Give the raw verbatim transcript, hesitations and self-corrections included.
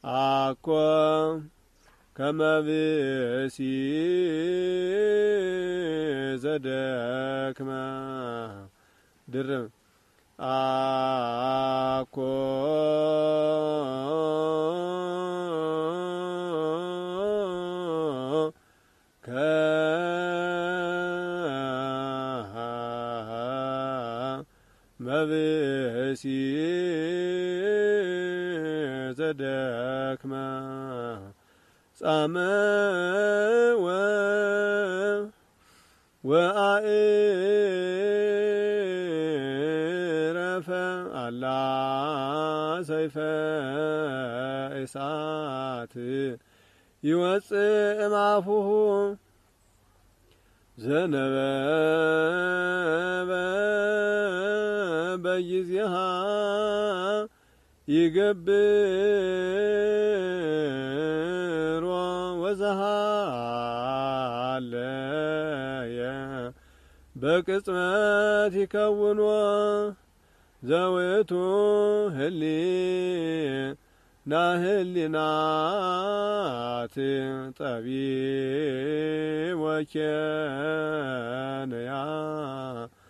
አኮ ከመብሲ ዘደክመ ድርብ አኮ ከመብሲ ዘደክመ ጻመወ ወአእረፈ አላ ሰይፈ እሳት ይወፅእ እምአፉሁ ዘነበበ በጊዜሃ ይገብሮ ወዘሃለየ በቅጽበት ይከውኖ ዘውእቱ ህሊና ህሊናት ጠቢብ ወኬንያ